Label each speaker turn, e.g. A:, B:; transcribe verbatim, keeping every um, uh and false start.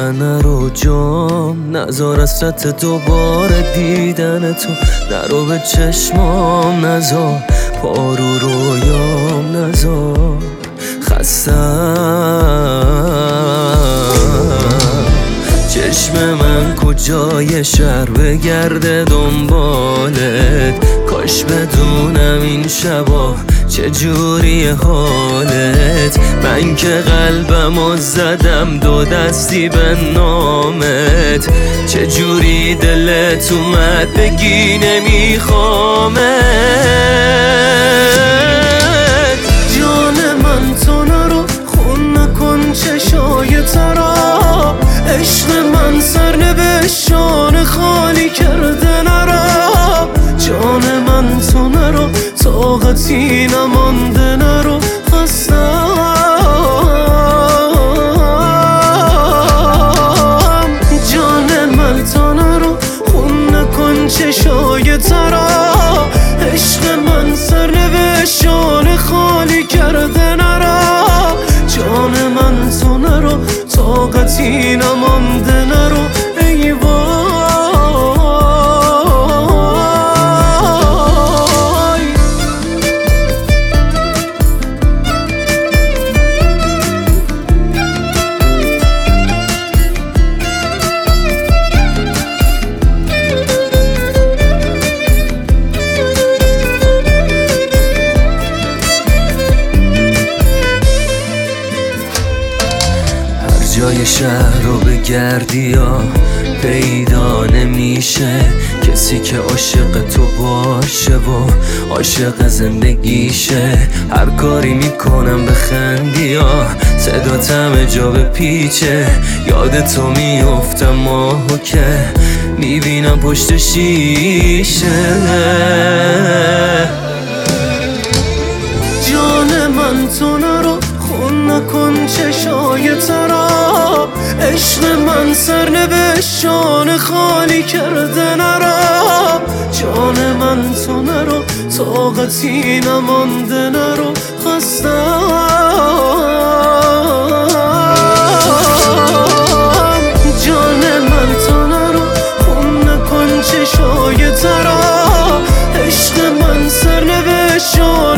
A: من نرو جام، نزار حسرت دوباره دیدن تو، نرو به چشمام نزار، پارو رویام نزار، خستم. چشم من کجای شهر بگرده دنبالت، کاش بدونم این شبا چجوری حالت. من که قلبمو زدم دو دستی به نامت، چجوری دلت اومد بگی نمیخوامت. جان من تو نرو، خون نکن چشای ترا، عشق من سرنوشتان خالی کرده نرا. جان من تو نرو، طاقتی نمانده نرو، خستم. جان من تو نرو، خون نکن چشای ترا، عشق من سرنوشتان خالی کرده نرا. جان من تو نرو، طاقتی نمانده نرو، ای وای. جای شهر رو بگردی یا پیدا نمیشه کسی که عاشق تو باشه و عاشق زندگیشه. هر کاری میکنم بخندی یا صدات همه جا به پیچه، یاد تو میافتم ماهو که میبینم پشت شیشه. جان من تو نرو، خون نکن چشای ترا، عشق من سرنوشتان خالی کرده نرا. جان من تو نرو، طاقتی نمانده نرو، خستم. جان من تو نرو، خون نکن چشای ترا، عشق من سرنوشتان